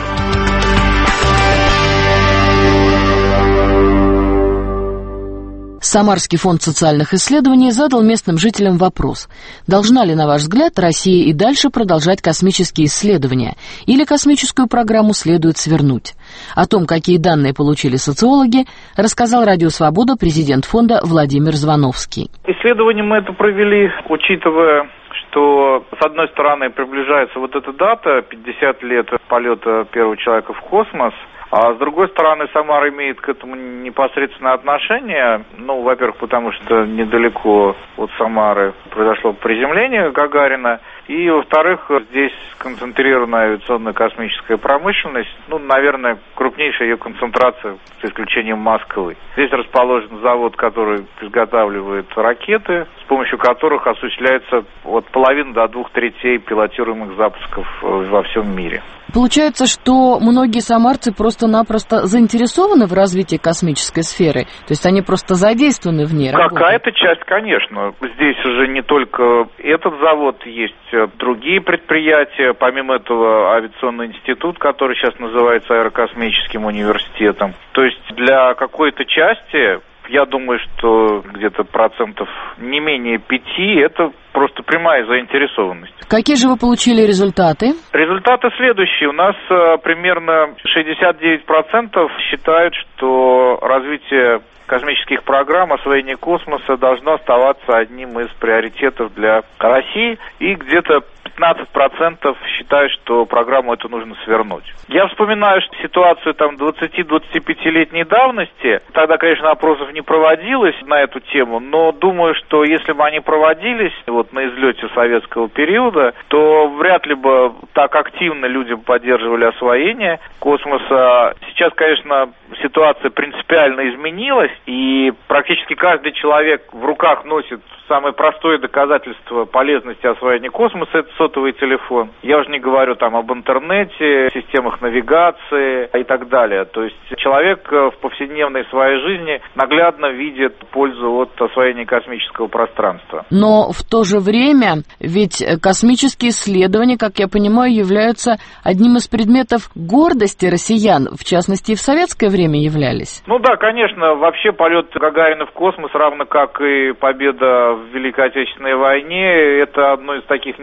Самарский фонд социальных исследований задал местным жителям вопрос: должна ли, на ваш взгляд, Россия и дальше продолжать космические исследования, или космическую программу следует свернуть? О том, какие данные получили социологи, рассказал Радио Свобода президент фонда Владимир Звановский. Исследование мы это провели, учитывая, что, с одной стороны, приближается вот эта дата, пятьдесят лет полета первого человека в космос, а с другой стороны, Самара имеет к этому непосредственное отношение. Ну, во-первых, потому что недалеко от Самары произошло приземление Гагарина. И, во-вторых, здесь сконцентрирована авиационная космическая промышленность. Ну, наверное, крупнейшая ее концентрация, за исключением Москвы. Здесь расположен завод, который изготавливает ракеты, с помощью которых осуществляется от половины до двух третей пилотируемых запусков во всем мире. Получается, что многие самарцы просто-напросто заинтересованы в развитии космической сферы? То есть они просто задействованы в ней? Какая-то часть, конечно. Здесь уже не только этот завод, есть другие предприятия. Помимо этого, авиационный институт, который сейчас называется Аэрокосмическим университетом. То есть для какой-то части, я думаю, что где-то процентов не менее пяти, это просто прямая заинтересованность. Какие же вы получили результаты? Результаты следующие. У нас а, примерно шестьдесят девять процентов считают, что развитие космических программ, освоение космоса должно оставаться одним из приоритетов для России, и где-то пятнадцать процентов считают, что программу эту нужно свернуть. Я вспоминаю что ситуацию там двадцати-двадцатипятилетней давности. Тогда, конечно, опросов не проводилось на эту тему, но думаю, что если бы они проводились вот на излете советского периода, то вряд ли бы так активно люди поддерживали освоение космоса. Сейчас, конечно, ситуация принципиально изменилась, и практически каждый человек в руках носит самое простое доказательство полезности освоения космоса – это сотовый телефон. Я уже не говорю там об интернете, системах навигации и так далее. То есть человек в повседневной своей жизни наглядно видит пользу от освоения космического пространства. Но в то же время ведь космические исследования, как я понимаю, являются одним из предметов гордости россиян, в частности и в советское время являлись. Ну да, конечно, вообще полет Гагарина в космос, равно как и победа в Великой Отечественной войне, это одно из таких несомненных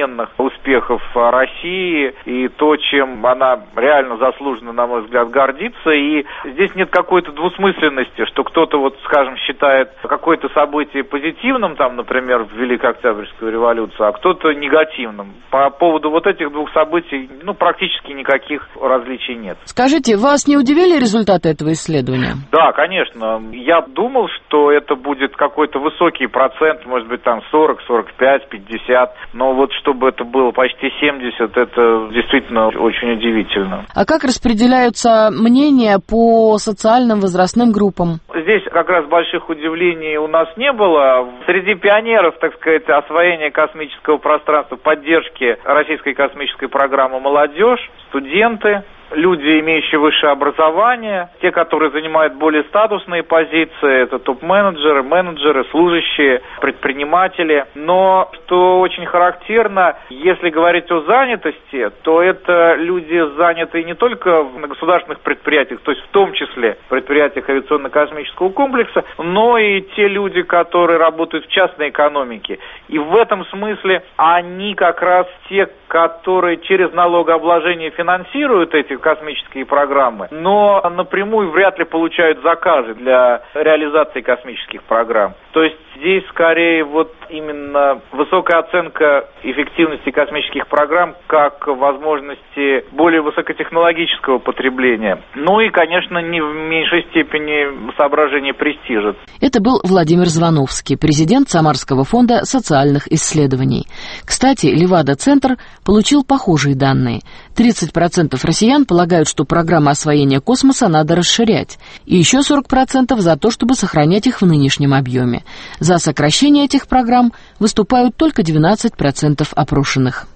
несомненных успехов России и то, чем она реально заслуженно, на мой взгляд, гордится. И здесь нет какой-то двусмысленности, что кто-то, вот, скажем, считает какое-то событие позитивным, там, например, Великой Октябрьскую революцию, а кто-то негативным. По поводу вот этих двух событий, ну, практически никаких различий нет. Скажите, вас не удивили результаты этого исследования? Да, конечно. Я думал, что это будет какой-то высокий процент, может быть, там сорок, сорок пять, пятьдесят, но вот чтобы это было почти семьдесят, это действительно очень удивительно. А как распределяются мнения по социальным возрастным группам? Здесь как раз больших удивлений у нас не было. Среди пионеров, так сказать, освоения космического пространства, поддержки российской космической программы молодежь, студенты, люди, имеющие высшее образование, те, которые занимают более статусные позиции, это топ-менеджеры, менеджеры, служащие, предприниматели. Но, что очень характерно, если говорить о занятости, то это люди, занятые не только на государственных предприятиях, то есть в том числе предприятиях авиационно-космического комплекса, но и те люди, которые работают в частной экономике. И в этом смысле они как раз те, которые через налогообложение финансируют эти космические программы, но напрямую вряд ли получают заказы для реализации космических программ. То есть здесь скорее вот именно высокая оценка эффективности космических программ как возможности более высокотехнологического потребления. Ну и, конечно, не в меньшей степени соображение престижа. Это был Владимир Звоновский, президент Самарского фонда социальных исследований. Кстати, Левада-центр получил похожие данные. тридцать процентов россиян полагают, что программы освоения космоса надо расширять. И еще сорок процентов за то, чтобы сохранять их в нынешнем объеме. За сокращение этих программ выступают только двенадцать процентов опрошенных.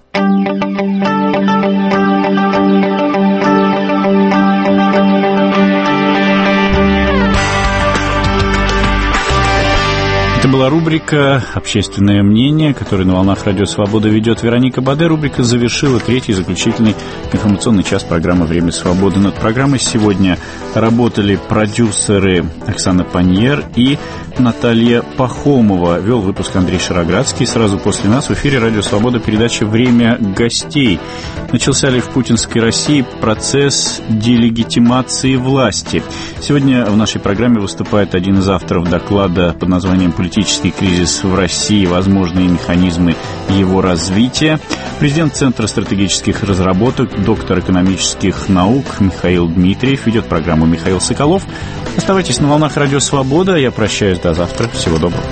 Это была рубрика «Общественное мнение», которую на волнах Радио Свобода ведет Вероника Баде. Рубрика завершила третий заключительный информационный час программы «Время свободы». Над программой сегодня работали продюсеры Оксана Паньер и Наталья Пахомова. Вел выпуск Андрей Шароградский. Сразу после нас в эфире Радио Свобода передача «Время гостей». Начался ли в путинской России процесс делегитимации власти? Сегодня в нашей программе выступает один из авторов доклада под названием «Политический кризис в России. Возможные механизмы его развития». Президент Центра стратегических разработок, доктор экономических наук Михаил Дмитриев. Ведет программу Михаил Соколов. Оставайтесь на волнах Радио Свобода. Я прощаюсь до завтра. Всего доброго.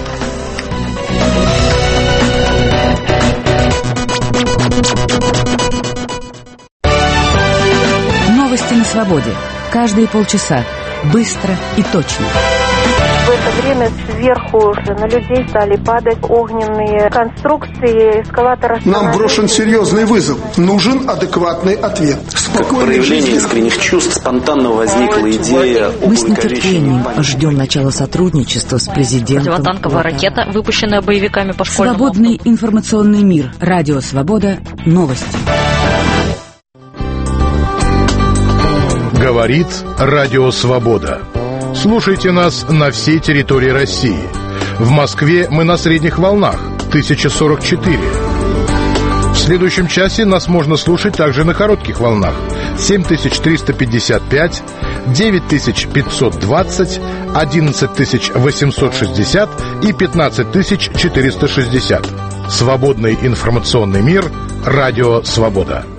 Новости на свободе. Каждые полчаса. Быстро и точно. В это время сверху на людей стали падать огненные конструкции эскалатора. Нам брошен серьезный вызов. Нужен адекватный ответ. Как проявление искренних чувств спонтанно возникла идея об Мы с нетерпением ждем начала сотрудничества с президентом. Противотанковая ракета, выпущенная боевиками по школьному. Свободный информационный мир. Радио Свобода. Новости. Говорит Радио Свобода. Слушайте нас на всей территории России. В Москве мы на средних волнах тысяча сорок четыре. В следующем часе нас можно слушать также на коротких волнах семь тысяч триста пятьдесят пять, девять тысяч пятьсот двадцать, одиннадцать тысяч восемьсот шестьдесят и пятнадцать тысяч четыреста шестьдесят. Свободный информационный мир. Радио Свобода.